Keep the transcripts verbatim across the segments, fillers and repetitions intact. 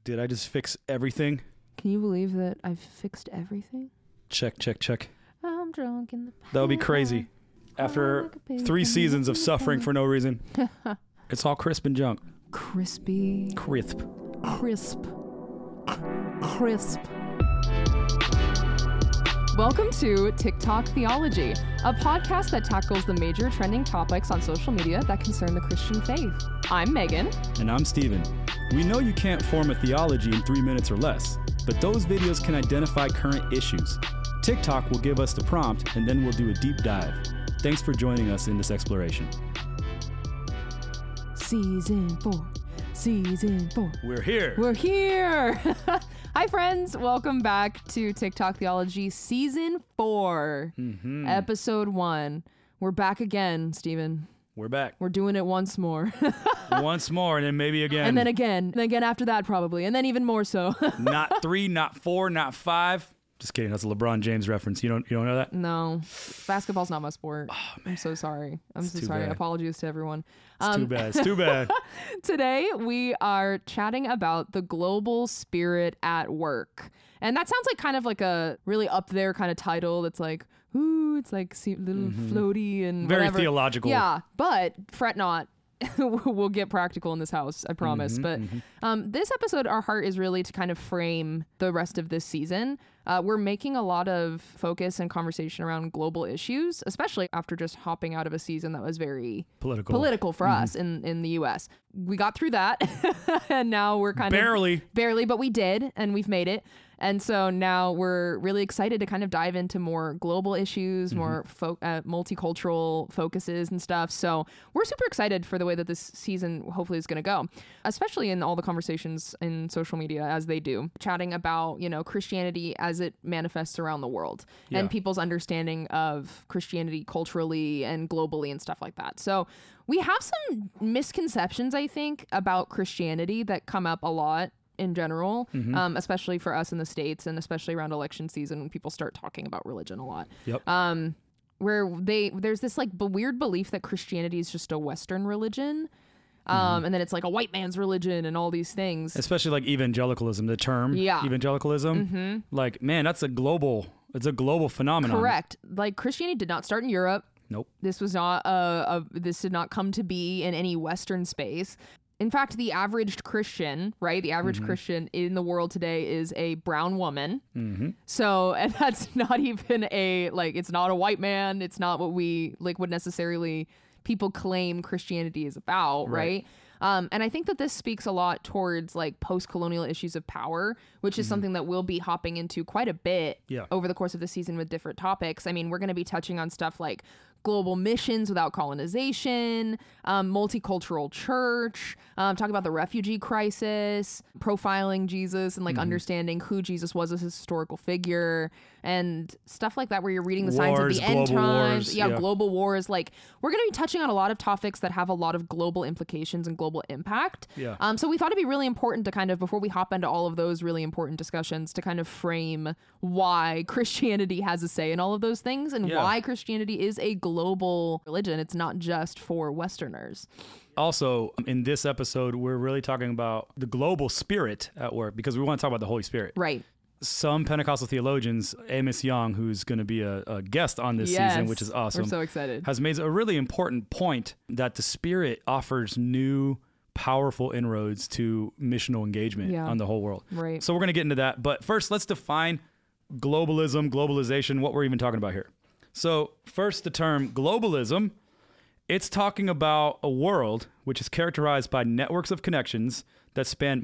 Did I just fix everything? Can you believe that I've fixed everything? Check, check, check. I'm drunk in the past. That would be crazy. After three seasons of suffering for no reason, it's all crisp and junk. Crispy. Crisp. Crisp. Crisp. Welcome to TikTok Theology, a podcast that tackles the major trending topics on social media that concern the Christian faith. I'm Megan. And I'm Steven. We know you can't form a theology in three minutes or less, but those videos can identify current issues. TikTok will give us the prompt, and then we'll do a deep dive. Thanks for joining us in this exploration. Season four. Season four. We're here. We're here. Hi, friends. Welcome back to TikTok Theology Season four, Mm-hmm. Episode one. We're back again, Steven. We're back. We're doing it once more. Once more, and then maybe again. And then again. And again after that, probably. And then even more so. Not three, not four, not five. Just kidding. That's a LeBron James reference. You don't you don't know that? No. Basketball's not my sport. Oh, I'm so sorry. I'm It's so too sorry. bad. Apologies to everyone. It's too bad. It's too bad. Today, we are chatting about the global spirit at work. And that sounds like kind of like a really up there kind of title that's like, ooh, it's like a little Mm-hmm. floaty and Very whatever. theological. Yeah, but fret not. We'll get practical in this house, I promise. Mm-hmm, but mm-hmm. um, this episode, our heart is really to kind of frame the rest of this season. Uh, we're making a lot of focus and conversation around global issues, especially after just hopping out of a season that was very Political. political for Mm-hmm. us in, in the U S. We got through that, and now we're kind Barely. of... Barely. But we did, and we've made it. And so now we're really excited to kind of dive into more global issues, Mm-hmm. more fo- uh, multicultural focuses and stuff. So we're super excited for the way that this season hopefully is going to go, especially in all the conversations in social media as they do, chatting about, you know, Christianity as it manifests around the world Yeah. and people's understanding of Christianity culturally and globally and stuff like that. So we have some misconceptions, I think, about Christianity that come up a lot in general, Mm-hmm. um, especially for us in the States and especially around election season when people start talking about religion a lot. Yep. Um, where they there's this like b- weird belief that Christianity is just a Western religion, um, Mm-hmm. and then it's like a white man's religion and all these things. Especially like evangelicalism, the term Yeah. evangelicalism. Mm-hmm. Like, man, that's a global, it's a global phenomenon. Correct. Like Christianity did not start in Europe. Nope. This was not a, a this did not come to be in any Western space. In fact, the average Christian, right? The average Mm-hmm. Christian in the world today is a brown woman. Mm-hmm. So, and that's not even a, like, it's not a white man. It's not what we, like, would necessarily people claim Christianity is about, Right. right? Um, and I think that this speaks a lot towards, like, post-colonial issues of power, which is something that we'll be hopping into quite a bit Yeah. over the course of the season with different topics. I mean, we're going to be touching on stuff like global missions without colonization, um, multicultural church, um, talk about the refugee crisis, profiling Jesus and like Mm-hmm. understanding who Jesus was as a historical figure and stuff like that, where you're reading the signs Wars, of the end global times. wars, Yeah, yeah. global wars. Like we're going to be touching on a lot of topics that have a lot of global implications and global impact. Yeah. Um, so we thought it'd be really important to kind of, before we hop into all of those really important discussions, to kind of frame why Christianity has a say in all of those things and Yeah. why Christianity is a global religion. It's not just for Westerners. Also, in this episode, we're really talking about the global spirit at work because we want to talk about the Holy Spirit. Right. Some Pentecostal theologians, Amos Young, who's going to be a, a guest on this Yes. season, which is awesome, We're so excited. has made a really important point that the Spirit offers new, powerful inroads to missional engagement Yeah. on the whole world. Right. So we're going to get into that. But first, let's define globalism, globalization, what we're even talking about here. So first, the term globalism, it's talking about a world which is characterized by networks of connections that span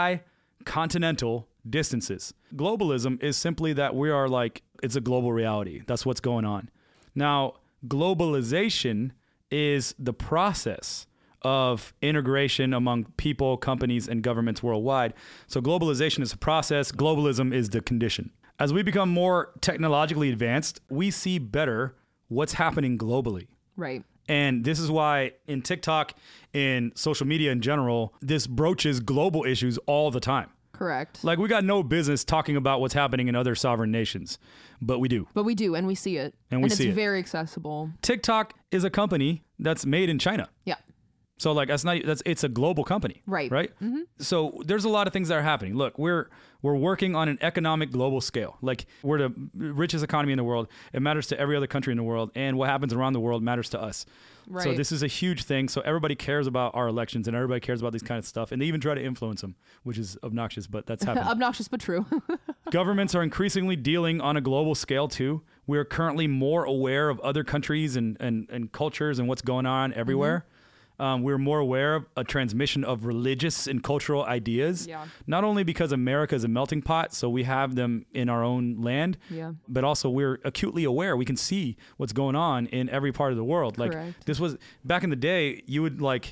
multi-continental distances. Globalism is simply that we are like, it's a global reality. That's what's going on. Now, globalization is the process of integration among people, companies, and governments worldwide. So globalization is a process. Globalism is the condition. As we become more technologically advanced, we see better what's happening globally. Right. And this is why in TikTok, in social media in general, this broaches global issues all the time. Correct. Like, we got no business talking about what's happening in other sovereign nations, but we do. But we do, and we see it. And we it's see it. very accessible. TikTok is a company that's made in China. Yeah. So like that's not that's it's a global company, Right. Right. Mm-hmm. So there's a lot of things that are happening. Look, we're we're working on an economic global scale. Like we're the richest economy in the world. It matters to every other country in the world, and what happens around the world matters to us. Right. So this is a huge thing. So everybody cares about our elections, and everybody cares about these kind of stuff, and they even try to influence them, which is obnoxious, but that's happening. Obnoxious but true. Governments are increasingly dealing on a global scale too. We are currently more aware of other countries and and, and cultures and what's going on everywhere. Mm-hmm. Um, we're more aware of a transmission of religious and cultural ideas, Yeah. not only because America is a melting pot, so we have them in our own land, Yeah. but also we're acutely aware. We can see what's going on in every part of the world. Like Correct. this was back in the day, you would like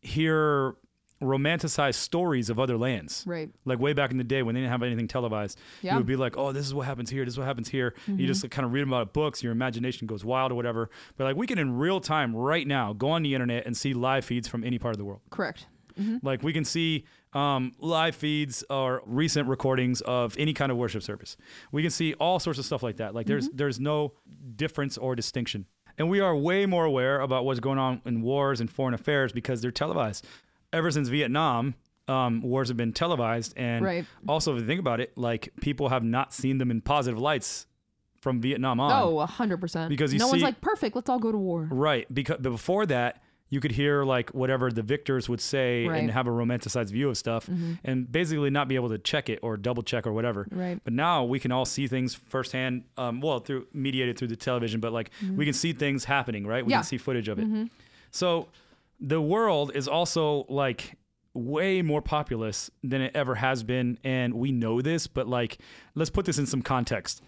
hear romanticized stories of other lands. Right. Like way back in the day when they didn't have anything televised, Yeah. you would be like, oh, this is what happens here. This is what happens here. Mm-hmm. You just kind of read about books. Your imagination goes wild or whatever. But like we can in real time right now go on the internet and see live feeds from any part of the world. Correct. Mm-hmm. Like we can see um, live feeds or recent recordings of any kind of worship service. We can see all sorts of stuff like that. Like there's Mm-hmm. there's no difference or distinction. And we are way more aware about what's going on in wars and foreign affairs because they're televised. Ever since Vietnam, um, wars have been televised. And Right. also, if you think about it, like people have not seen them in positive lights from Vietnam on. Oh, one hundred percent. Because you no one's see- like, perfect, let's all go to war. Right. Because but before that, you could hear like whatever the victors would say Right. and have a romanticized view of stuff and basically not be able to check it or double check or whatever. Right. But now we can all see things firsthand, um, well, through mediated through the television, but like we can see things happening, right? We Yeah. can see footage of it. So the world is also like way more populous than it ever has been. And we know this, but like, let's put this in some context.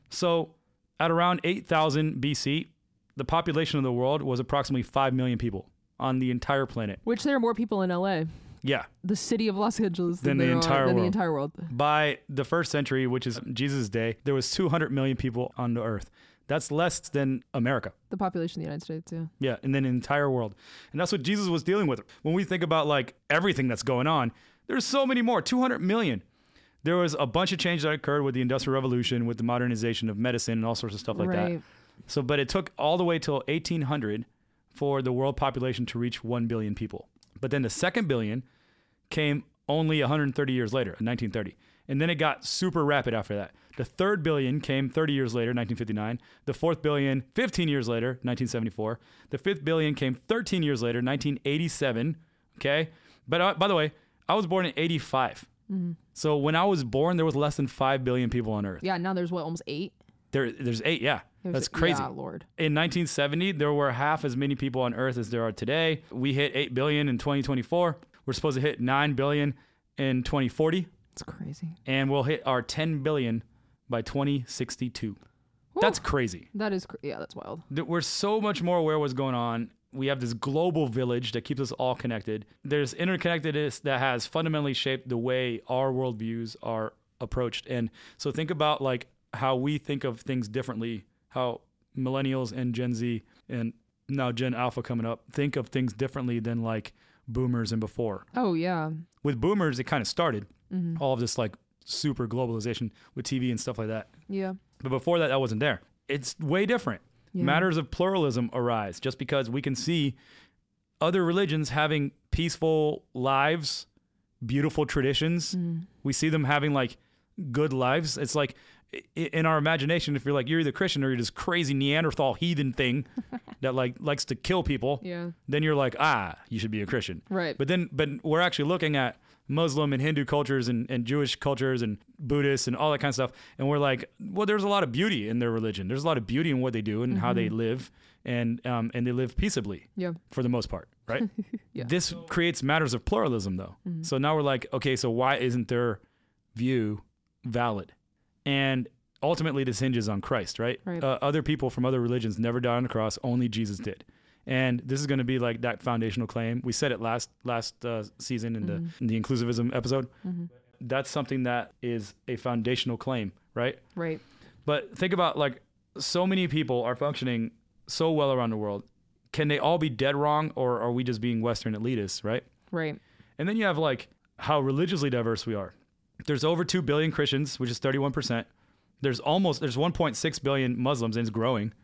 So at around eight thousand B C, the population of the world was approximately five million people on the entire planet. Which there are more people in L A, Yeah. the city of Los Angeles, Than the there are- entire than the world. entire world. By the first century, which is Jesus' day, there was two hundred million people on the earth. That's less than America. The population of the United States, yeah. Yeah, and then the entire world. And that's what Jesus was dealing with. When we think about like everything that's going on, there's so many more, two hundred million. There was a bunch of change that occurred with the Industrial Revolution, with the modernization of medicine and all sorts of stuff like right. that. So, but it took all the way till eighteen hundred for the world population to reach one billion people. But then the second billion came only one hundred thirty years later, in nineteen thirty. And then it got super rapid after that. The third billion came thirty years later, nineteen fifty-nine. The fourth billion, fifteen years later, nineteen seventy-four. The fifth billion came thirteen years later, nineteen eighty-seven. Okay. But uh, by the way, I was born in eighty-five. Mm-hmm. So when I was born, there was less than five billion people on Earth. Yeah, now there's what, almost eight? There, there's eight. Yeah. There's- That's crazy. Yeah, Lord. In nineteen seventy, there were half as many people on Earth as there are today. We hit eight billion in twenty twenty-four. We're supposed to hit nine billion in twenty forty. It's crazy. And we'll hit our ten billion by twenty sixty-two. Whew. That's crazy. That is, cr- yeah, that's wild. That We're so much more aware of what's going on. We have this global village that keeps us all connected. There's interconnectedness that has fundamentally shaped the way our worldviews are approached. And so think about like how we think of things differently, how millennials and Gen Z and now Gen Alpha coming up think of things differently than like boomers and before. Oh, yeah. With boomers, it kind of started Mm-hmm. all of this like super globalization with T V and stuff like that. Yeah. But before that, that wasn't there. It's way different. Yeah. Matters of pluralism arise just because we can see other religions having peaceful lives, beautiful traditions. Mm. We see them having like good lives. It's like i- in our imagination, if you're like, you're either Christian or you're this crazy Neanderthal heathen thing that like likes to kill people, Yeah. then you're like, ah, you should be a Christian. Right. But then, but we're actually looking at Muslim and Hindu cultures and, and Jewish cultures and Buddhist and all that kind of stuff. And we're like, well, there's a lot of beauty in their religion. There's a lot of beauty in what they do and how they live, and um, and they live peaceably Yeah. for the most part, right? Yeah. This creates matters of pluralism, though. So now we're like, okay, so why isn't their view valid? And ultimately, this hinges on Christ, right? Right. Uh, other people from other religions never died on the cross. Only Jesus did. And this is going to be like that foundational claim. We said it last last uh, season in the in the inclusivism episode. Mm-hmm. That's something that is a foundational claim, right? Right. But think about like so many people are functioning so well around the world. Can they all be dead wrong, or are we just being Western elitists, right? Right. And then you have like how religiously diverse we are. There's over two billion Christians, which is thirty-one percent. There's almost there's one point six billion Muslims, and it's growing.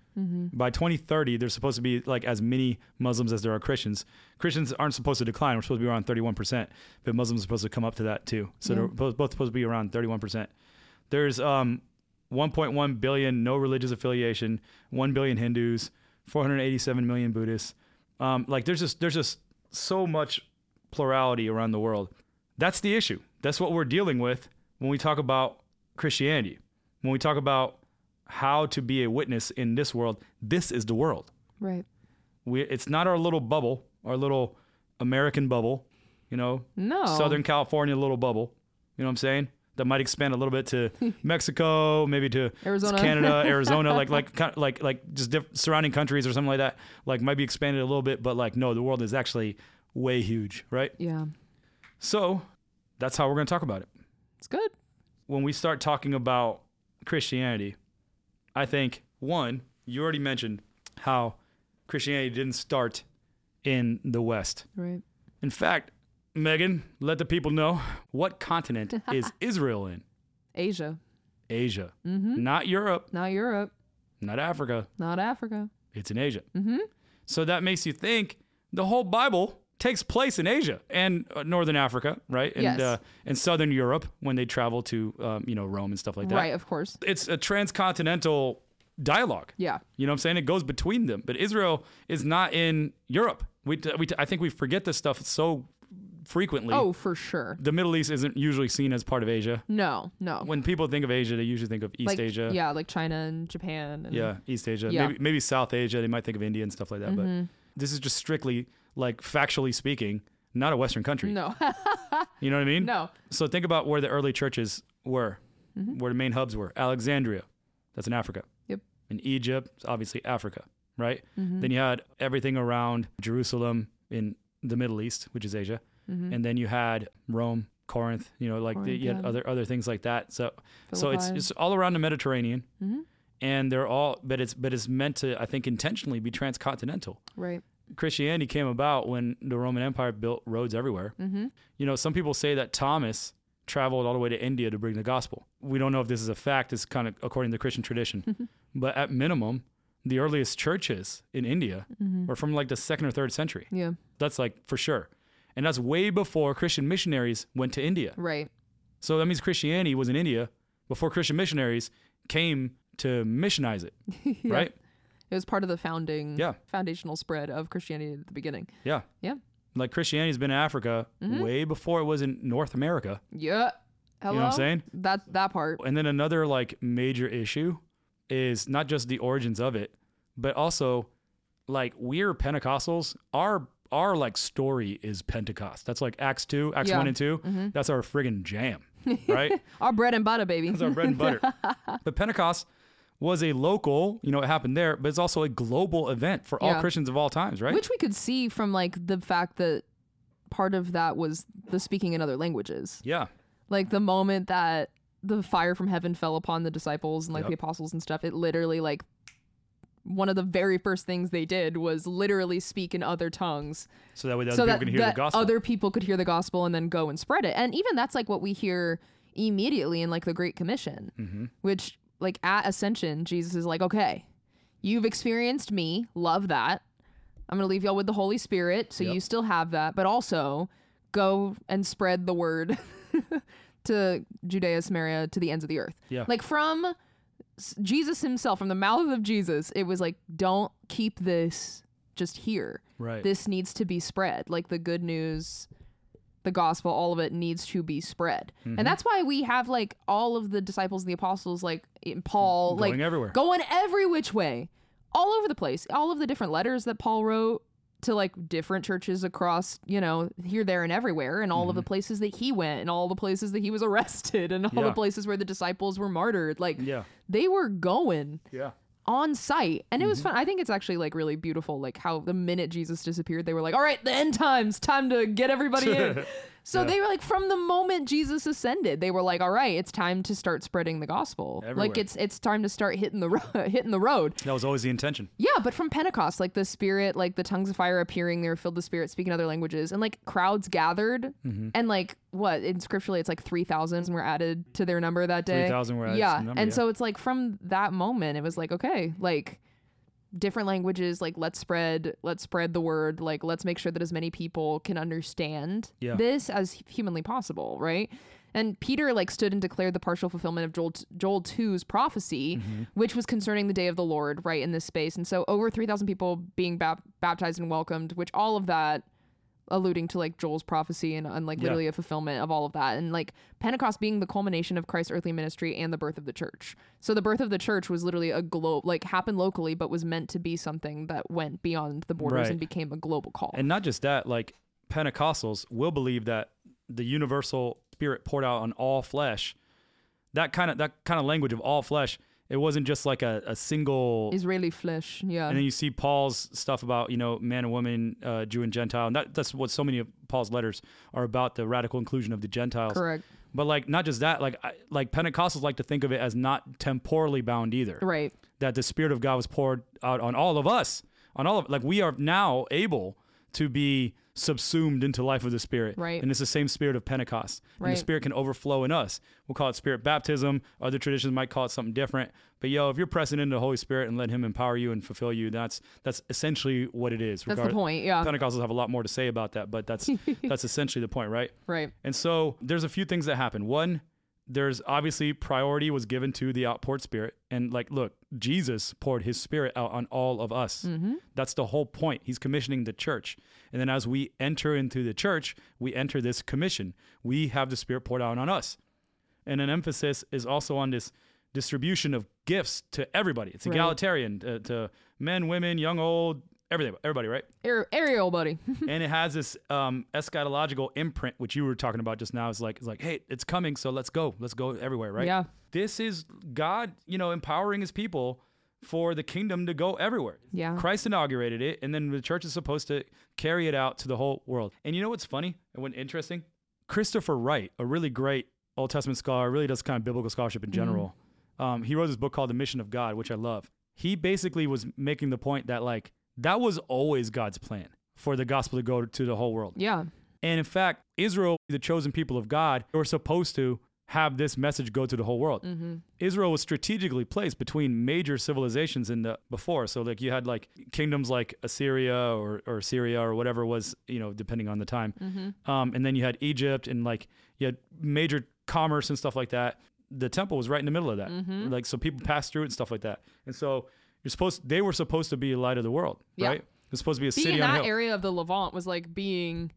Mm-hmm. By twenty thirty, there's supposed to be like as many Muslims as there are Christians. Christians aren't supposed to decline. We're supposed to be around thirty-one percent, but Muslims are supposed to come up to that too. So Yeah. they're both, both supposed to be around thirty-one percent. There's um, one point one billion no religious affiliation, one billion Hindus, four hundred eighty-seven million Buddhists. Um, like there's just there's just so much plurality around the world. That's the issue. That's what we're dealing with when we talk about Christianity. When we talk about how to be a witness in this world, this is the world. Right. We, it's not our little bubble, our little American bubble, you know, No. Southern California little bubble, you know what I'm saying? That might expand a little bit to Mexico, maybe to Arizona. Canada, Arizona, like like kind of like like just diff- surrounding countries or something like that. Like might be expanded a little bit, but like no, the world is actually way huge, right? Yeah. So that's how we're going to talk about it. It's good. When we start talking about Christianity, I think, one, you already mentioned how Christianity didn't start in the West. Right. In fact, Megan, let the people know, what continent is Israel in? Asia. Asia. Mm-hmm. Not Europe, Not Europe. not Africa. Not Africa. It's in Asia. Mm-hmm. So that makes you think the whole Bible takes place in Asia and uh, Northern Africa, right? And Yes. uh, and Southern Europe when they travel to, um, you know, Rome and stuff like that. Right, of course. It's a transcontinental dialogue. Yeah. You know what I'm saying? It goes between them. But Israel is not in Europe. We, we, I think we forget this stuff so frequently. Oh, for sure. The Middle East isn't usually seen as part of Asia. No, no. When people think of Asia, they usually think of East like, Asia. Yeah, like China and Japan. And Yeah, East Asia. Yeah. Maybe, maybe South Asia. They might think of India and stuff like that. Mm-hmm. But this is just strictly, like, factually speaking, not a Western country. No. You know what I mean? No. So think about where the early churches were, Mm-hmm. where the main hubs were. Alexandria, that's in Africa. Yep. In Egypt, it's obviously Africa, right? Mm-hmm. Then you had everything around Jerusalem in the Middle East, which is Asia. Mm-hmm. And then you had Rome, Corinth, you know, like the, Corinth, you had yeah. other other things like that. So so it's Philippi. it's all around the Mediterranean. Mm-hmm. And they're all but it's but it's meant to, I think, intentionally be transcontinental. Right. Christianity came about when the Roman Empire built roads everywhere. Mm-hmm. You know, some people say that Thomas traveled all the way to India to bring the gospel. We don't know if this is a fact. It's kind of according to Christian tradition. But at minimum, the earliest churches in India Mm-hmm. were from like the second or third century. Yeah. That's like for sure. And that's way before Christian missionaries went to India. Right. So that means Christianity was in India before Christian missionaries came to missionize it, Yeah. right? It was part of the founding, Yeah. foundational spread of Christianity at the beginning. Yeah. Yeah. Like Christianity's been in Africa Mm-hmm. way before it was in North America. Yeah. Hello? You know what I'm saying? That that part. And then another like major issue is not just the origins of it, but also like we're Pentecostals. Our our like story is Pentecost. That's like Acts two, Acts Yeah. one and 2 Mm-hmm. That's our friggin' jam, right? Our bread and butter, baby. That's our bread and butter. But Pentecost was a local, you know, it happened there, but it's also a global event for all Yeah. Christians of all times, right? Which we could see from like the fact that part of that was the speaking in other languages. yeah. Like the moment that the fire from heaven fell upon the disciples and like Yep. the apostles and stuff, it literally like one of the very first things they did was literally speak in other tongues So that way the other so people that, can hear that the gospel. other people could hear the gospel and then go and spread it. And even that's like what we hear immediately in like the Great Commission, mm-hmm. which like at Ascension, Jesus is like, okay, you've experienced me, love that. I'm going to leave y'all with the Holy Spirit, so Yep. you still have that, but also go and spread the word to Judea, Samaria, to the ends of the earth. Yeah. Like from s- Jesus himself, from the mouth of Jesus, it was like, don't keep this just here. Right. This needs to be spread. Like the good news, the gospel, all of it needs to be spread. Mm-hmm. And that's why we have like all of the disciples and the apostles, like in Paul, Going like everywhere. going every which way, all over the place. All of the different letters that Paul wrote to like different churches across, you know, here, there, and everywhere, and all of the places that he went, and all the places that he was arrested, and all Yeah. the places where the disciples were martyred. Like Yeah. they were going Yeah. on site, and it was fun. I think it's actually like really beautiful, like how the minute Jesus disappeared, they were like, all right, the end times, time to get everybody in. So Yeah. they were like, from the moment Jesus ascended, they were like, all right, it's time to start spreading the gospel. Everywhere. Like it's it's time to start hitting the ro- hitting the road. That was always the intention. Yeah, but from Pentecost, like the Spirit, like the tongues of fire appearing, they were filled with the Spirit, speaking other languages, and like crowds gathered, Mm-hmm. and like what in scripturally, it's like three thousand were added to their number that day. three thousand were added to yeah, the number, and yeah. so it's like from that moment, it was like okay, like different languages, like let's spread let's spread the word, like let's make sure that as many people can understand Yeah. this as humanly possible, right? And Peter like stood and declared the partial fulfillment of Joel Joel two's prophecy, Mm-hmm. which was concerning the day of the Lord, right, in this space. And so over three thousand people being bap- baptized and welcomed, which all of that alluding to like Joel's prophecy and, and like Yeah. literally a fulfillment of all of that. And like Pentecost being the culmination of Christ's earthly ministry and the birth of the church. So the birth of the church was literally a globe, like happened locally, but was meant to be something that went beyond the borders Right. and became a global call. And not just that, like Pentecostals will believe that the universal spirit poured out on all flesh. That kind of that kind of language of all flesh. It wasn't just like a, a single. Israeli flesh, yeah. And then you see Paul's stuff about, you know, man and woman, uh, Jew and Gentile. And that, that's what so many of Paul's letters are about, the radical inclusion of the Gentiles. Correct. But like, not just that, like, I, like Pentecostals like to think of it as not temporally bound either. Right. That the Spirit of God was poured out on all of us, on all of, like, we are now able to be subsumed into life of the Spirit. Right. And it's the same Spirit of Pentecost. And Right. the Spirit can overflow in us. We'll call it Spirit baptism. Other traditions might call it something different. But yo, if you're pressing into the Holy Spirit and let Him empower you and fulfill you, that's that's essentially what it is. That's the Regard- point, yeah. Pentecostals have a lot more to say about that, but that's that's essentially the point, right? Right. And so there's a few things that happen. One, there's obviously priority was given to the outpoured Spirit. And like, look, Jesus poured His Spirit out on all of us. Mm-hmm. That's the whole point. He's commissioning the church. And then as we enter into the church, we enter this commission. We have the Spirit poured out on us. And an emphasis is also on this distribution of gifts to everybody. It's Right. egalitarian uh, to men, women, young, old, everything, everybody, right? Ar- Ariel, buddy. And it has this um, eschatological imprint, which you were talking about just now. It's like, it's like, hey, it's coming, so let's go. Let's go everywhere, right? Yeah. This is God, you know, empowering His people for the kingdom to go everywhere. Yeah. Christ inaugurated it, and then the church is supposed to carry it out to the whole world. And you know what's funny and what interesting? Christopher Wright, a really great Old Testament scholar, really does kind of biblical scholarship in general. Um, he wrote this book called The Mission of God, which I love. He basically was making the point that like that was always God's plan for the gospel to go to the whole world. Yeah. And in fact, Israel, the chosen people of God, were supposed to have this message go to the whole world. Mm-hmm. Israel was strategically placed between major civilizations in the before. So like you had like kingdoms like Assyria or, or Syria or whatever it was, you know, depending on the time. Mm-hmm. Um, and then you had Egypt and like you had major commerce and stuff like that. The temple was right in the middle of that. Mm-hmm. Like, so people passed through it and stuff like that. And so you're supposed, they were supposed to be a light of the world, Yeah. right? It's supposed to be a Being city in on a that hill. area of the Levant was like being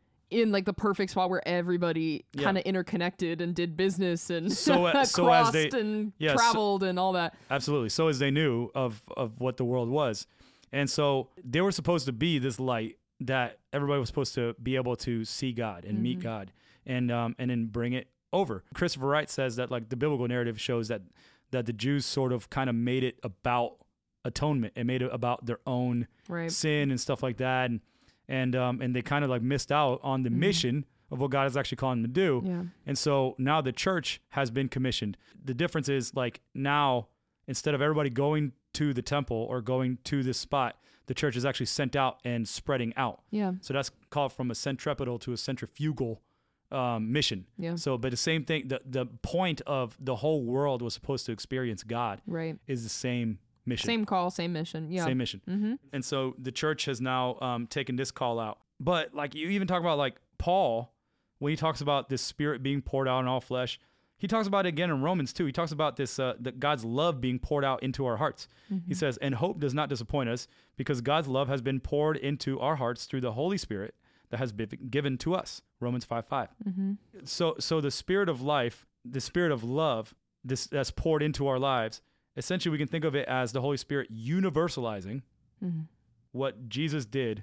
in like the perfect spot where everybody Yeah. kind of interconnected and did business and So, uh, crossed so as they- and yeah, so- traveled and all that. Absolutely. So as they knew of of what the world was. And so they were supposed to be this light that everybody was supposed to be able to see God and meet God and um and then bring it over. Christopher Wright says that like the biblical narrative shows that that the Jews sort of kind of made it about atonement and made it about their own Right. sin and stuff like that. And and um and they kind of like missed out on the mission of what God is actually calling them to do. Yeah. And so now the church has been commissioned. The difference is like now, instead of everybody going to the temple or going to this spot, the church is actually sent out and spreading out. Yeah. So that's called from a centripetal to a centrifugal um, mission. Yeah. So, but the same thing, the, the point of the whole world was supposed to experience God Right. is the same mission. Same call, same mission. Yeah. Same mission. Mm-hmm. And so the church has now um, taken this call out. But like you even talk about like Paul, when he talks about this Spirit being poured out on all flesh, he talks about it again in Romans too. He talks about this, uh, that God's love being poured out into our hearts. He says, and hope does not disappoint us because God's love has been poured into our hearts through the Holy Spirit that has been given to us. Romans five five. Mm-hmm. So, so the Spirit of life, the Spirit of love, this that's poured into our lives, essentially we can think of it as the Holy Spirit universalizing Mm-hmm. what Jesus did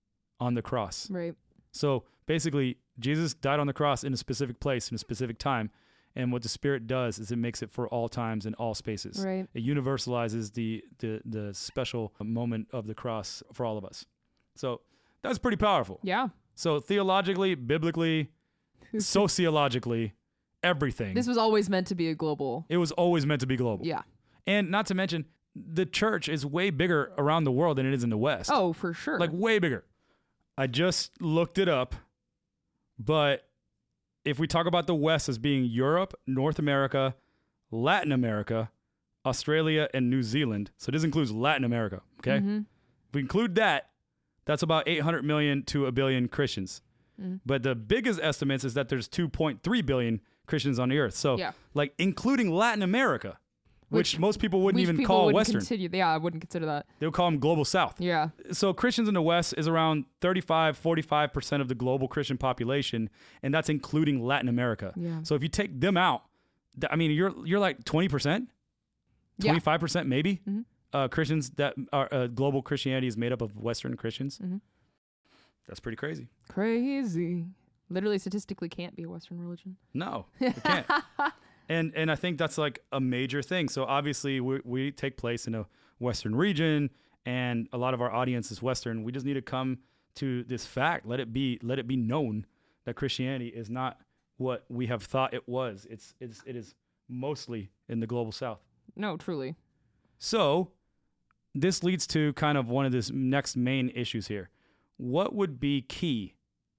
on the cross. Right. So basically, Jesus died on the cross in a specific place in a specific time. And what the Spirit does is it makes it for all times and all spaces. Right. It universalizes the, the, the special moment of the cross for all of us. So that's pretty powerful. Yeah. So theologically, biblically, sociologically, everything. This was always meant to be a global. it was always meant to be global. Yeah. And not to mention, the church is way bigger around the world than it is in the West. Oh, for sure. Like way bigger. I just looked it up, but if we talk about the West as being Europe, North America, Latin America, Australia, and New Zealand. So this includes Latin America. Okay. Mm-hmm. If we include that, that's about eight hundred million to a billion Christians. Mm. But the biggest estimates is that there's two point three billion Christians on the earth. So Yeah. like including Latin America, which, Which- most people wouldn't Which even people call wouldn't Western. Consider, yeah, I wouldn't consider that. They would call them global South. Yeah. So Christians in the West is around thirty-five, forty-five percent of the global Christian population, and that's including Latin America. Yeah. So if you take them out, th- I mean, you're you're like twenty percent, Yeah. twenty-five percent maybe, Mhm. uh, Christians that are, uh, global Christianity is made up of Western Christians. Mhm. That's pretty crazy. Crazy. Literally, statistically, can't be a Western religion. No, it can't. And and I think that's like a major thing. So obviously we we take place in a Western region, and a lot of our audience is Western. We just need to come to this fact. Let it be let it be known that Christianity is not what we have thought it was. It's it's it is mostly in the global South. No, truly. So this leads to kind of one of this next main issues here. What would be key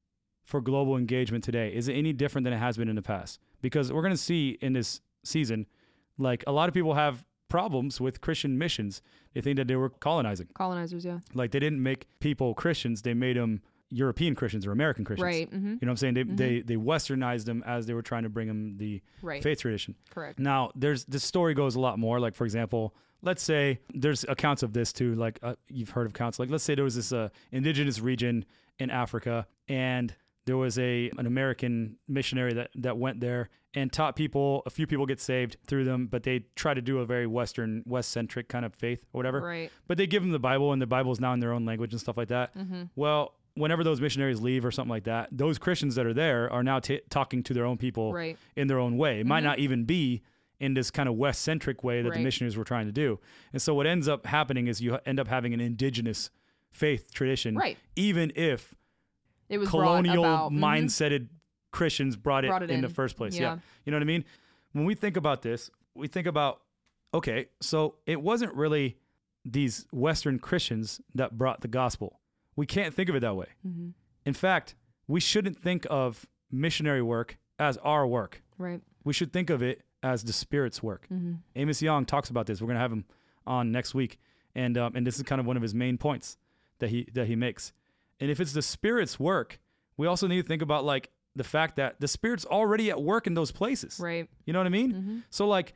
for global engagement today? Is it any different than it has been in the past? Because we're going to see in this season, like a lot of people have problems with Christian missions. They think that they were colonizing. Colonizers, yeah. Like they didn't make people Christians. They made them European Christians or American Christians. Right. Mm-hmm. You know what I'm saying? They, Mhm. they, they westernized them as they were trying to bring them the Right. faith tradition. Correct. Now, there's this story goes a lot more. Like, for example, let's say there's accounts of this too. Like uh, you've heard of accounts. Like let's say there was this uh, indigenous region in Africa, and there was a an American missionary that, that went there and taught people. A few people get saved through them, but they try to do a very Western, West-centric kind of faith or whatever. Right. But they give them the Bible, and the Bible is now in their own language and stuff like that. Mm-hmm. Well, whenever those missionaries leave or something like that, those Christians that are there are now t- talking to their own people Right. in their own way. It might Mhm. not even be in this kind of West-centric way that the Right. missionaries were trying to do. And so what ends up happening is you end up having an indigenous faith tradition, Right. even if It was colonial brought about, mhm. mindseted Christians brought it, Brought it in, in. the first place. Yeah. Yeah. You know what I mean? When we think about this, we think about, okay, so it wasn't really these Western Christians that brought the gospel. We can't think of it that way. Mhm. In fact, we shouldn't think of missionary work as our work. Right. We should think of it as the Spirit's work. Mm-hmm. Amos Young talks about this. We're going to have him on next week. And um, and this is kind of one of his main points that he that he makes. And if it's the Spirit's work, we also need to think about like the fact that the Spirit's already at work in those places. Right. You know what I mean? Mm-hmm. So like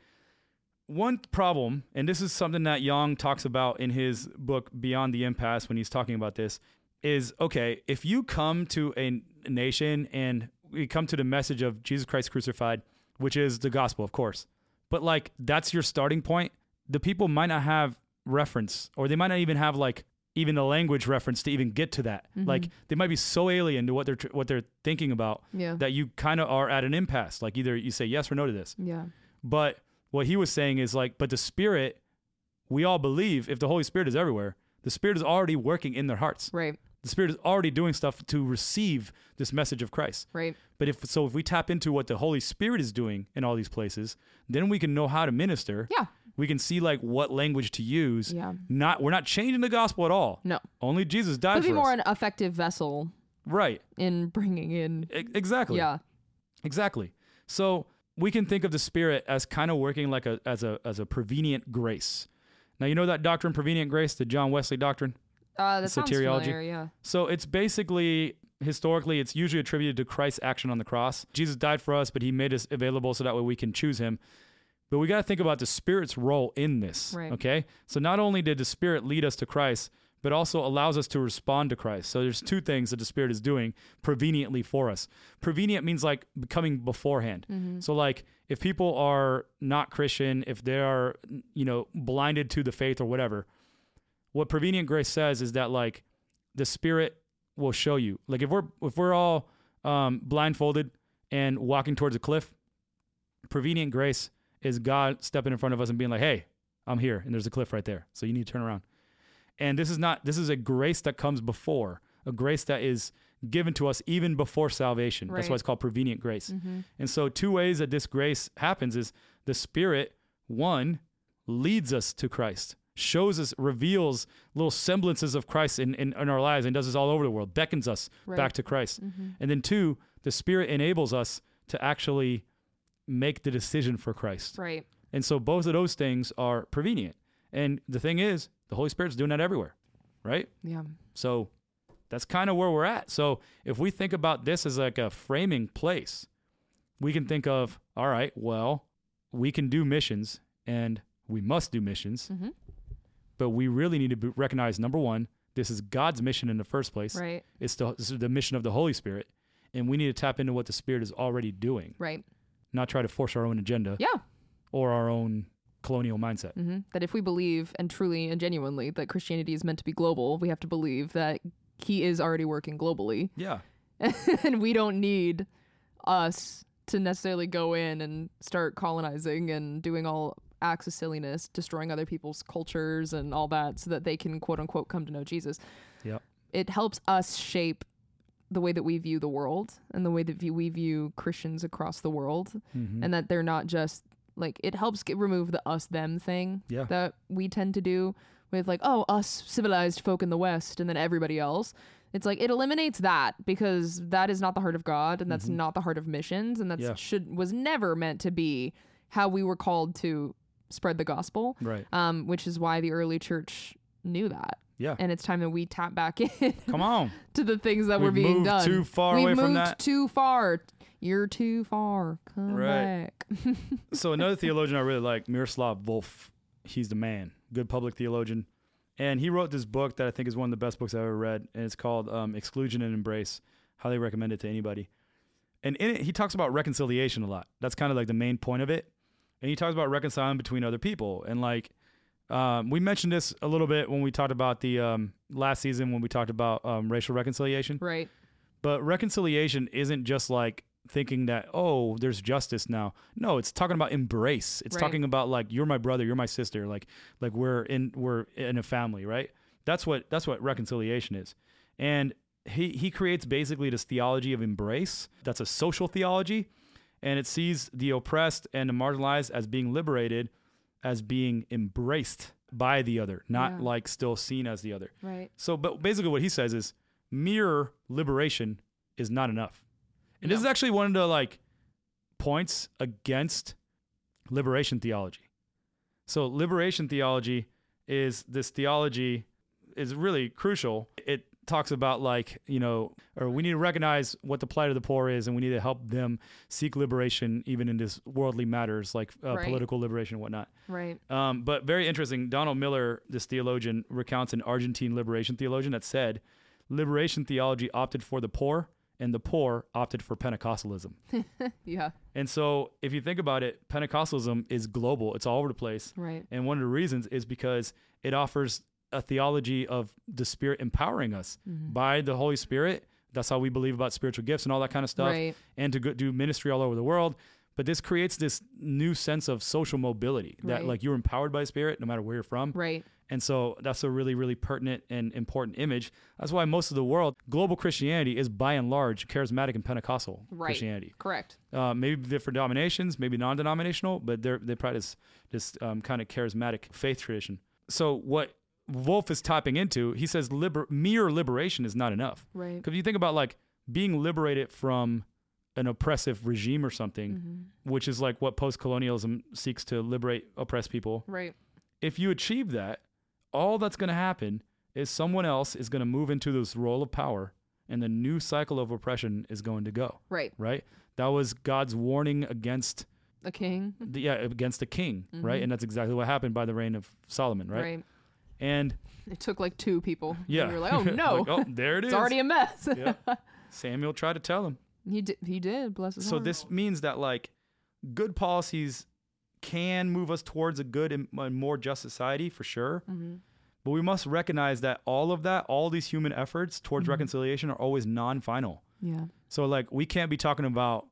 one problem, and this is something that Young talks about in his book Beyond the Impasse when he's talking about this, is okay, if you come to a nation and we come to the message of Jesus Christ crucified, which is the gospel, of course, but like that's your starting point, the people might not have reference, or they might not even have like even the language reference to even get to that. Mhm. Like they might be so alien to what they're tr- what they're thinking about Yeah. that you kind of are at an impasse. Like either you say yes or no to this. Yeah. But what he was saying is like, but the Spirit, we all believe if the Holy Spirit is everywhere, the Spirit is already working in their hearts. Right. The Spirit is already doing stuff to receive this message of Christ. Right. But if so, if we tap into what the Holy Spirit is doing in all these places, then we can know how to minister. Yeah. We can see like what language to use. Yeah. Not we're not changing the gospel at all. No. Only Jesus died But be for more us. an effective vessel Right. in bringing in. E- exactly. Yeah. Exactly. So we can think of the Spirit as kind of working like a as a as a prevenient grace. Now you know that doctrine, prevenient grace, the John Wesley doctrine. Uh, that sounds Soteriology. familiar. Yeah. So it's basically historically it's usually attributed to Christ's action on the cross. Jesus died for us, but he made us available so that way we can choose him. But we got to think about the Spirit's role in this. Right. Okay. So not only did the Spirit lead us to Christ, but also allows us to respond to Christ. So there's two things that the Spirit is doing preveniently for us. Prevenient means like coming beforehand. Mm-hmm. So like if people are not Christian, if they are, you know, blinded to the faith or whatever, what prevenient grace says is that like the Spirit will show you. Like if we're if we're all um, blindfolded and walking towards a cliff, prevenient grace is God stepping in front of us and being like, "Hey, I'm here, and there's a cliff right there, so you need to turn around." And this is not this is a grace that comes before, a grace that is given to us even before salvation. That's why Right. it's called prevenient grace. Mm-hmm. And so two ways that this grace happens is the Spirit, one, leads us to Christ, shows us, reveals little semblances of Christ in, in, in our lives, and does this all over the world, beckons us Right. back to Christ. Mm-hmm. And then two, the Spirit enables us to actually make the decision for Christ. Right. And so both of those things are prevenient. And the thing is, the Holy Spirit's doing that everywhere, right? Yeah. So that's kind of where we're at. So if we think about this as like a framing place, we can think of, all right, well, we can do missions and we must do missions, Mm-hmm. but we really need to be, recognize, number one, this is God's mission in the first place. Right. It's the, this is the mission of the Holy Spirit. And we need to tap into what the Spirit is already doing, Right. not try to force our own agenda Yeah. or our own colonial mindset. Mm-hmm. That if we believe and truly and genuinely that Christianity is meant to be global, we have to believe that he is already working globally. Yeah. And we don't need us to necessarily go in and start colonizing and doing all acts of silliness, destroying other people's cultures and all that so that they can quote unquote come to know Jesus. Yep. It helps us shape the way that we view the world and the way that we view Christians across the world, Mm-hmm. and that they're not just like, it helps get, remove the us them thing Yeah. that we tend to do with like, oh, us civilized folk in the West and then everybody else. It's like it eliminates that, because that is not the heart of God, and that's Mhm. not the heart of missions, and that's Yeah. should was never meant to be how we were called to spread the gospel. Right. Um, which is why the early church knew that. Yeah. And it's time that we tap back in Come on. to the things that were We've being moved done. too far We've away from moved that. too far. You're too far. Come Right. back. So another theologian I really like, Miroslav Volf, he's the man, good public theologian. And he wrote this book that I think is one of the best books I've ever read. And it's called um, Exclusion and Embrace. Highly recommend it to anybody. And in it, he talks about reconciliation a lot. That's kind of like the main point of it. And he talks about reconciling between other people. And like, um, we mentioned this a little bit when we talked about the um, last season, when we talked about um, racial reconciliation. Right. But reconciliation isn't just like thinking that, oh, there's justice now. No, it's talking about embrace. It's Right. talking about like, you're my brother, you're my sister. Like, like we're in, we're in a family, right? That's what, that's what reconciliation is. And he, he creates basically this theology of embrace. That's a social theology. And it sees the oppressed and the marginalized as being liberated, as being embraced by the other, not Yeah. like still seen as the other. Right. So, but basically what he says is mere liberation is not enough. And this No. is actually one of the like points against liberation theology. So liberation theology is this theology is really crucial. It talks about like, you know, or we need to recognize what the plight of the poor is, and we need to help them seek liberation even in this worldly matters like uh, Right. political liberation and whatnot. Right. Um, but very interesting, Donald Miller, this theologian, recounts an Argentine liberation theologian that said, liberation theology opted for the poor, and the poor opted for Pentecostalism. Yeah. And so if you think about it, Pentecostalism is global. It's all over the place. Right. And one of the reasons is because it offers a theology of the Spirit empowering us Mm-hmm. by the Holy Spirit. That's how we believe about spiritual gifts and all that kind of stuff, Right. and to go, do ministry all over the world. But this creates this new sense of social mobility that Right. like you're empowered by Spirit no matter where you're from. Right. And so that's a really, really pertinent and important image. That's why most of the world, global Christianity is by and large charismatic and Pentecostal Right. Christianity. Correct. Uh, maybe different denominations, maybe non-denominational, but they're, they practice this um, kind of charismatic faith tradition. So what Wolf is tapping into, he says liber- mere liberation is not enough. Right. Because if you think about like being liberated from an oppressive regime or something, Mm-hmm. which is like what post-colonialism seeks to liberate oppressed people. Right. If you achieve that, all that's going to happen is someone else is going to move into this role of power, and the new cycle of oppression is going to go, Right. right? That was God's warning against A king. the, yeah, against the king, right? Mhm. And that's exactly what happened by the reign of Solomon, right? Right. And It took like two people. yeah, And you're like, oh no, Like, oh, there it is. it's already a mess. Yeah. Samuel tried to tell him. He did. He did. Bless his So heart. this means that like good policies can move us towards a good and and more just society for sure. Mm-hmm. But we must recognize that all of that, all these human efforts towards Mhm. reconciliation are always non-final. Yeah. So like we can't be talking about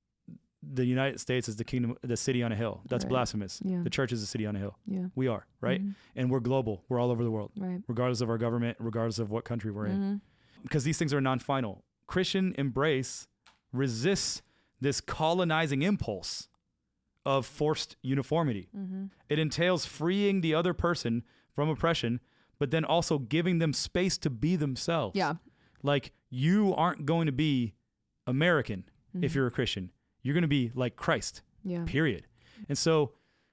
the United States as the kingdom, the city on a hill. That's Right. blasphemous. Yeah. The church is a city on a hill. Yeah. We are, right? Mhm. And we're global. We're all over the world, Right. regardless of our government, regardless of what country we're in. Mhm. Because these things are non-final. Christian embrace resists this colonizing impulse of forced uniformity. Mhm. It entails freeing the other person from oppression, but then also giving them space to be themselves. Yeah. Like you aren't going to be American if Mhm. you're a Christian. You're going to be like Christ, Yeah. period. And so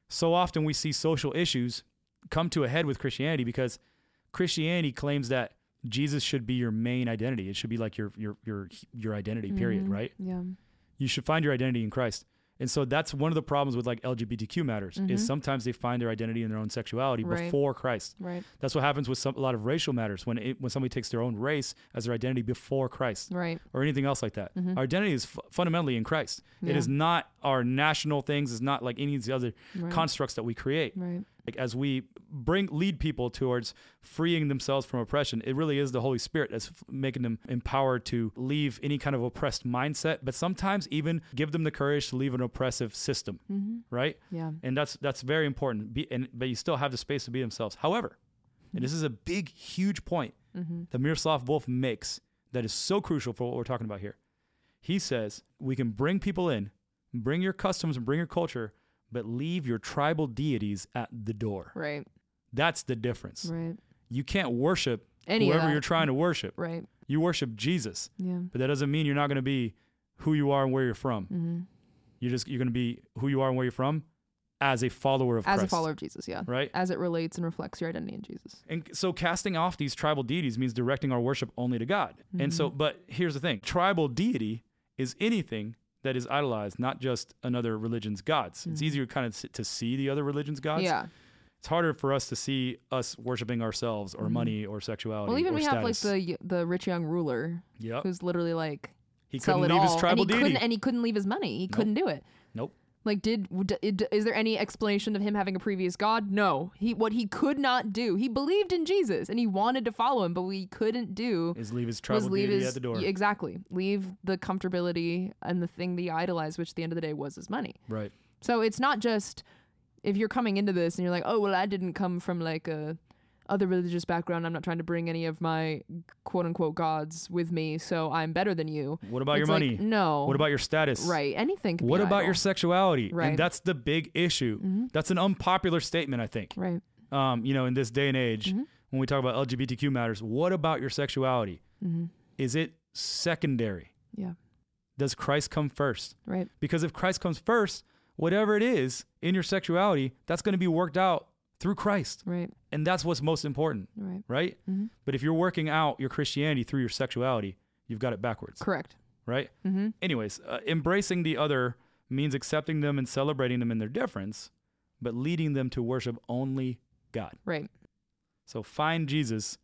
so often we see social issues come to a head with Christianity because Christianity claims that Jesus should be your main identity. It should be like your your your your identity, period, Mhm. right? Yeah. You should find your identity in Christ. And so that's one of the problems with like L G B T Q matters Mhm. is sometimes they find their identity in their own sexuality Right. before Christ. Right. That's what happens with some, a lot of racial matters when it, when somebody takes their own race as their identity before Christ Right. or anything else like that. Mhm. Our identity is f- fundamentally in Christ. It Yeah. is not our national things. It's not like any of the other Right. constructs that we create. Right. Like as we bring lead people towards freeing themselves from oppression, it really is the Holy Spirit that's f- making them empowered to leave any kind of oppressed mindset, but sometimes even give them the courage to leave an oppressive system, Mm-hmm. right? Yeah. And that's that's very important. Be, and but you still have the space to be themselves. However, and this is a big, huge point Mm-hmm. that Miroslav Volf makes that is so crucial for what we're talking about here. He says we can bring people in, bring your customs and bring your culture, but leave your tribal deities at the door. Right. That's the difference. Right. You can't worship Any of whoever that. you're trying to worship. Right. You worship Jesus, Yeah. but that doesn't mean you're not going to be who you are and where you're from. Mm-hmm. You're just you're going to be who you are and where you're from as a follower of As Christ. a follower of Jesus, yeah. Right? As it relates and reflects your identity in Jesus. And so casting off these tribal deities means directing our worship only to God. And so, but here's the thing. Tribal deity is anything that is idolized, not just another religion's gods. It's easier kind of to see the other religion's gods. Yeah. It's harder for us to see us worshiping ourselves or money or sexuality Well, even or we status. have like the the rich young ruler Yep. who's literally like He sell couldn't it leave all, his tribal and he deity. couldn't, and he couldn't leave his money. He couldn't do it. Nope. Like, did d- d- is there any explanation of him having a previous god? No. He what he could not do. He believed in Jesus and he wanted to follow him, but what he couldn't do Is leave his tribal was leave deity his at the door. y- exactly leave the comfortability and the thing that he idolized, which at the end of the day was his money. Right. So it's not just if you're coming into this and you're like, oh well, I didn't come from like a other religious background. I'm not trying to bring any of my quote unquote gods with me, so I'm better than you. What about It's your like, money? no. What about your status? right? Anything. Can What be an about idol. your sexuality? Right. And that's the big issue. Mhm. That's an unpopular statement, I think. right? Um, you know, in this day and age, Mhm. when we talk about L G B T Q matters, what about your sexuality? Mm-hmm. Is it secondary? Yeah. Does Christ come first? Right. Because if Christ comes first, whatever it is in your sexuality, that's going to be worked out through Christ. Right. And that's what's most important, Right. right? Mm-hmm. But if you're working out your Christianity through your sexuality, you've got it backwards, Correct. right? Mm-hmm. Anyways, uh, embracing the other means accepting them and celebrating them in their difference, but leading them to worship only God. Right. So find Jesus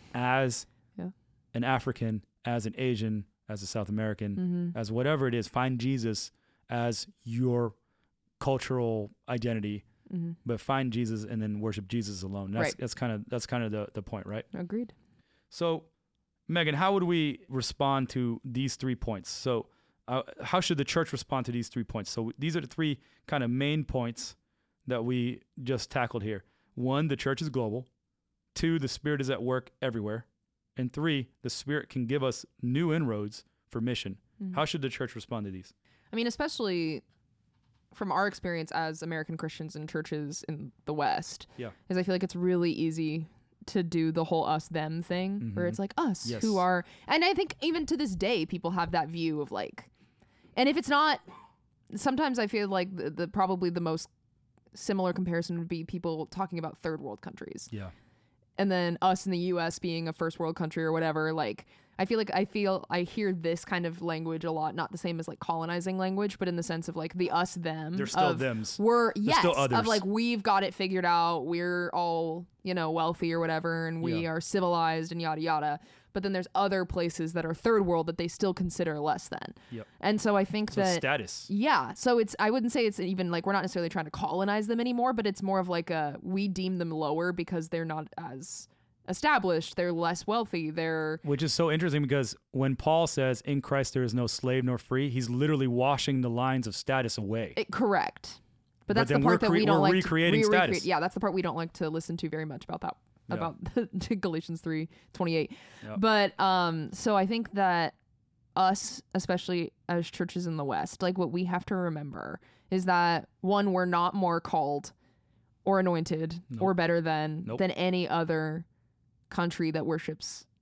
as Yeah. an African, as an Asian, as a South American, Mm-hmm. as whatever it is. Find Jesus as your cultural identity, Mm-hmm. but find Jesus and then worship Jesus alone. That's Right. that's kind of that's kind of the, the point, right? Agreed. So, Megan, how would we respond to these three points? So, uh, how should the church respond to these three points? So, these are the three kind of main points that we just tackled here. One, the church is global. Two, the Spirit is at work everywhere. And three, the Spirit can give us new inroads for mission. Mhm. How should the church respond to these? I mean, especially from our experience as American Christians in churches in the West, Yeah. is I feel like it's really easy to do the whole us them thing where Mhm. it's like us Yes. who are, and I think even to this day people have that view of like, and if it's not, sometimes I feel like the, the probably the most similar comparison would be people talking about third world countries Yeah. and then us in the U S being a first world country or whatever. Like, I feel like I feel I hear this kind of language a lot, not the same as like colonizing language, but in the sense of like the us them. They're still of, thems. We're yes still of others. like we've got it figured out. We're all, you know, wealthy or whatever, and we Yeah. are civilized and yada yada. But then there's other places that are third world that they still consider less than. Yep. And so I think So that status. yeah, so it's I wouldn't say it's even like we're not necessarily trying to colonize them anymore, but it's more of like a we deem them lower because they're not as established, they're less wealthy, they're Which is so interesting because when Paul says, in Christ there is no slave nor free, he's literally washing the lines of status away. it, correct. But But that's then the part we're that we cre- don't we're like recreating to, we recreate- status. Yeah, that's the part we don't like to listen to very much about that Yeah. about Galatians three twenty-eight. Yeah. But um so I think that us, especially as churches in the West, like what we have to remember is that one, we're not more called or anointed Nope. or better than Nope. than any other country that worships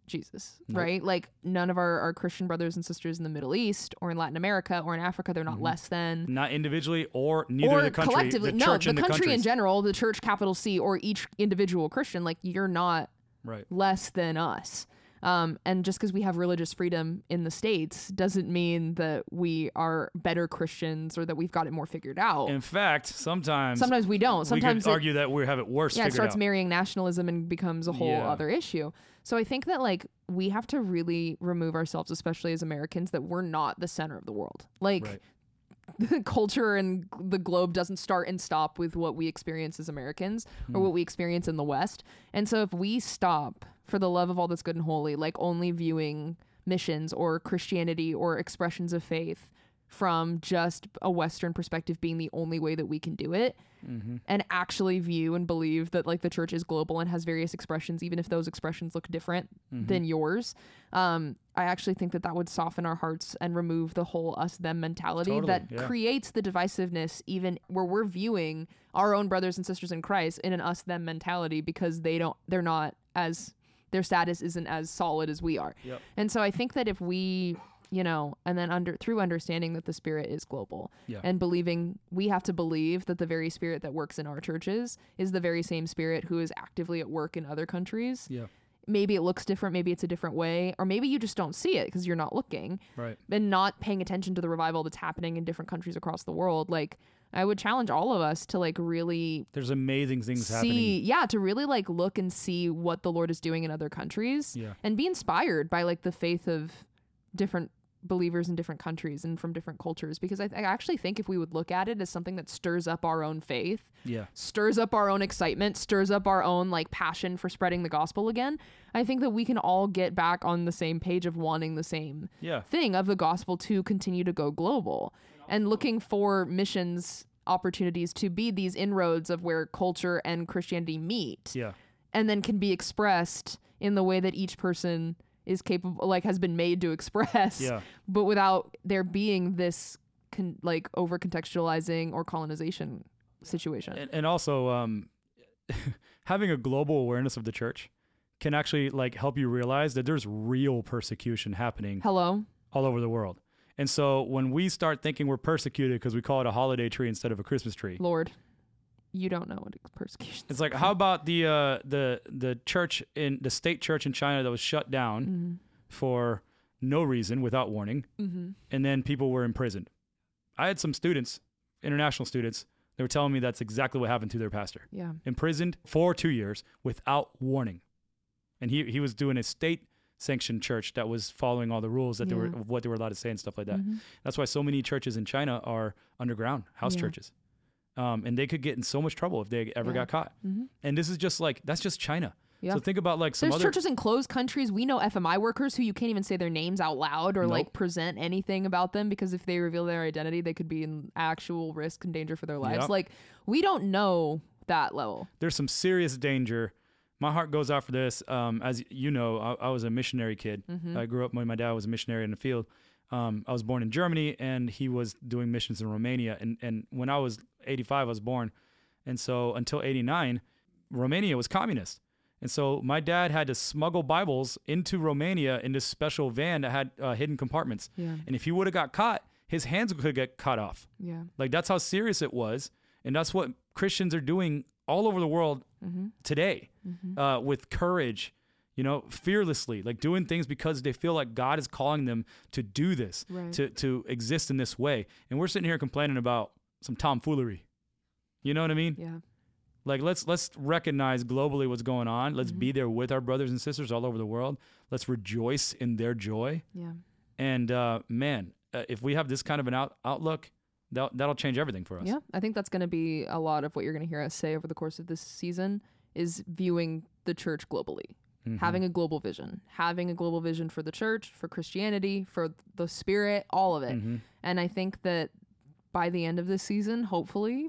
Jesus, Nope. right? Like none of our, our Christian brothers and sisters in the Middle East or in Latin America or in Africa, they're not Mm-hmm. less than. Not individually or neither Or the country. collectively, the no, church the and the country in countries. general, the church, capital C, or each individual Christian, like you're not Right. less than us. Um, and just because we have religious freedom in the States doesn't mean that we are better Christians or that we've got it more figured out. In fact, sometimes Sometimes we don't. we Sometimes could it, argue that we have it worse yeah, it figured starts out. marrying nationalism and becomes a whole Yeah. other issue. So I think that like we have to really remove ourselves, especially as Americans, that we're not the center of the world. Like Right. the culture and the globe doesn't start and stop with what we experience as Americans or Hmm. what we experience in the West. And so if we stop for the love of all that's good and holy, like only viewing missions or Christianity or expressions of faith from just a Western perspective being the only way that we can do it, Mm-hmm. and actually view and believe that like the church is global and has various expressions, even if those expressions look different Mm-hmm. than yours, um, I actually think that that would soften our hearts and remove the whole us them mentality Totally, that yeah. creates the divisiveness, even where we're viewing our own brothers and sisters in Christ in an us them mentality because they don't they're not as their status isn't as solid as we are. Yep. And so I think that if we, you know, and then under through understanding that the Spirit is global Yeah. and believing we have to believe that the very Spirit that works in our churches is the very same Spirit who is actively at work in other countries. Yeah. Maybe it looks different, maybe it's a different way, or maybe you just don't see it because you're not looking Right. and not paying attention to the revival that's happening in different countries across the world. Like I would challenge all of us to like really There's amazing things see, happening. yeah, to really like look and see what the Lord is doing in other countries Yeah. and be inspired by like the faith of different believers in different countries and from different cultures. Because I, I actually think if we would look at it as something that stirs up our own faith, Yeah. stirs up our own excitement, stirs up our own like passion for spreading the gospel again, I think that we can all get back on the same page of wanting the same Yeah. thing of the gospel to continue to go global and looking for missions opportunities to be these inroads of where culture and Christianity meet Yeah. and then can be expressed in the way that each person is capable, like has been made to express, Yeah. but without there being this con- like over contextualizing or colonization situation. And, and also, um, having a global awareness of the church can actually like help you realize that there's real persecution happening Hello? all over the world. And so when we start thinking we're persecuted because we call it a holiday tree instead of a Christmas tree, Lord, you don't know what persecution it's like, how about the uh, the the church in the state church in China that was shut down Mm-hmm. for no reason, without warning, Mm-hmm. and then people were imprisoned. I had some students, international students, they were telling me that's exactly what happened to their pastor. Yeah. Imprisoned for two years without warning, and he he was doing a state sanctioned church that was following all the rules that they were Yeah. of what they were allowed to say and stuff like that. Mhm. That's why so many churches in China are underground house Yeah. churches. Um, and they could get in so much trouble if they ever Yeah. got caught. Mhm. And this is just like, that's just China. Yeah. So think about like some There's other, churches in closed countries. We know F M I workers who you can't even say their names out loud or like Nope. present anything about them because if they reveal their identity, they could be in actual risk and danger for their lives. Yep. Like we don't know that level. there's some serious danger. My heart goes out for this. Um, as you know, I, I was a missionary kid. Mm-hmm. I grew up when my dad was a missionary in the field. Um, I was born in Germany and he was doing missions in Romania. And, and when I was eighty-five, I was born. And so until eighty-nine, Romania was communist. And so my dad had to smuggle Bibles into Romania in this special van that had uh, hidden compartments. Yeah. And if he would have got caught, his hands could get cut off. Yeah. Like that's how serious it was. And that's what Christians are doing all over the world Mm-hmm. today uh, with courage, you know, fearlessly, like doing things because they feel like God is calling them to do this, Right. to, to exist in this way. And we're sitting here complaining about some tomfoolery. You know what I mean? Yeah. Like let's let's recognize globally what's going on. Let's Mm-hmm. be there with our brothers and sisters all over the world. Let's rejoice in their joy. Yeah. And uh, man, uh, if we have this kind of an out- outlook, that that'll change everything for us. Yeah. I think that's going to be a lot of what you're going to hear us say over the course of this season is viewing the church globally. Mhm. Having a global vision, having a global vision for the church, for Christianity, for the Spirit, all of it. Mhm. And I think that by the end of this season, hopefully,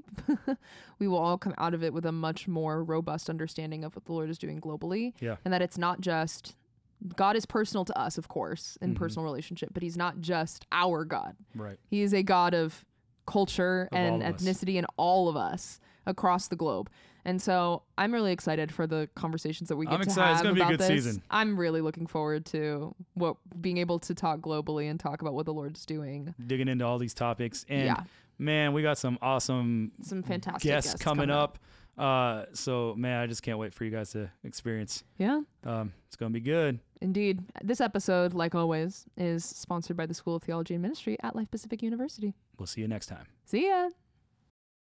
we will all come out of it with a much more robust understanding of what the Lord is doing globally. Yeah. And that it's not just God is personal to us, of course, in Mhm. personal relationship, but he's not just our God. Right. He is a God of culture Of and all of us. ethnicity in all of us across the globe. And so I'm really excited for the conversations that we get I'm to excited. It's have gonna be a about good this. season. I'm really looking forward to what being able to talk globally and talk about what the Lord's doing. Digging into all these topics. And Yeah. man, we got some awesome Some fantastic guests, guests coming, coming up. Uh, so man, I just can't wait for you guys to experience. Yeah. Um, it's gonna be good. Indeed. This episode, like always, is sponsored by the School of Theology and Ministry at Life Pacific University. We'll see you next time. See ya.